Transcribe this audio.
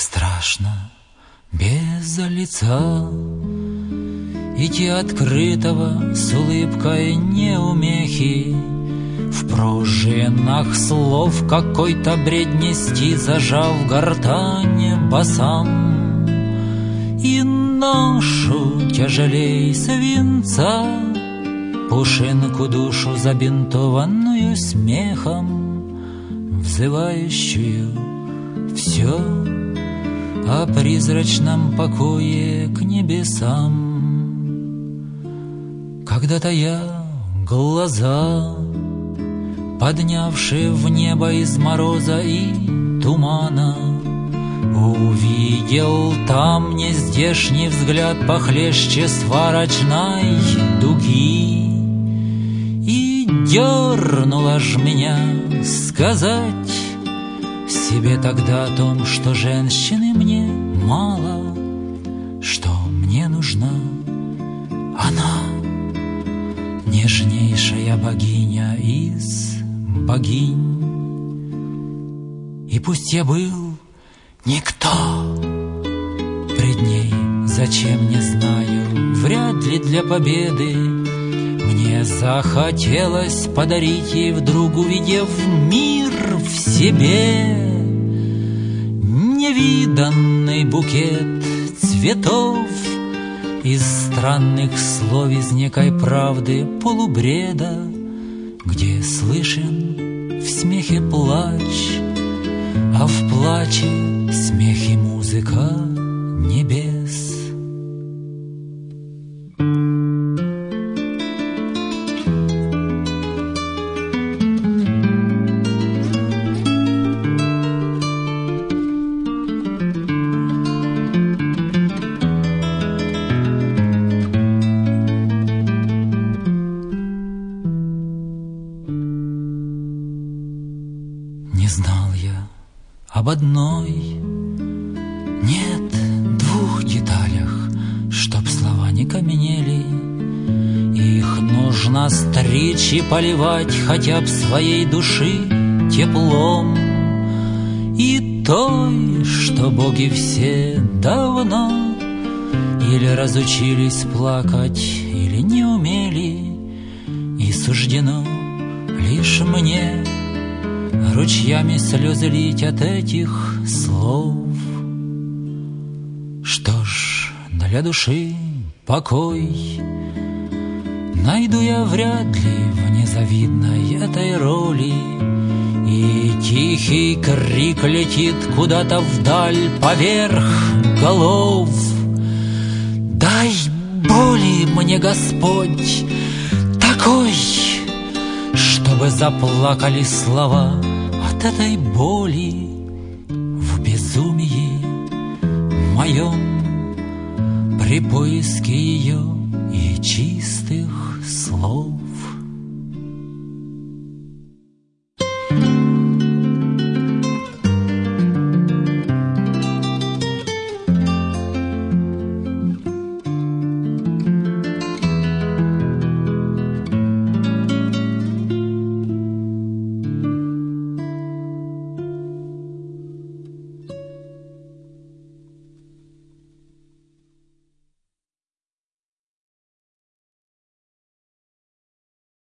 страшно без лица идти открытого с улыбкой неумехи, в пружинах слов какой-то бред нести, зажав гортань басам. И ношу тяжелей свинца, пушинку душу забинтованную смехом, взывающую все о призрачном покое к небесам. Когда-то я глаза, поднявшие в небо из мороза и тумана, увидел там нездешний взгляд похлеще сварочной дуги. И дернуло ж меня сказать себе тогда о том, что женщины мне мало, что мне нужна она, нежнейшая богиня из богинь. И пусть я был никто пред ней, зачем не знаю, вряд ли для победы, мне захотелось подарить ей вдруг, увидев мир в себе, невиданный букет цветов из странных слов, из некой правды полубреда, где слышен в смехе плач, а в плаче смех и музыка небес. Не знал я об одной, нет, двух деталях, чтоб слова не каменели. Их нужно стричь и поливать хотя б своей души теплом. И той, что боги все давно или разучились плакать, или не умели, и суждено лишь мне ручьями слезы лить от этих слов. Что ж, для души покой найду я вряд ли в незавидной этой роли. И тихий крик летит куда-то вдаль поверх голов. Дай боли мне, Господь, такой, чтобы заплакали слова от этой боли в безумии моем при поиске ее и чистых слов.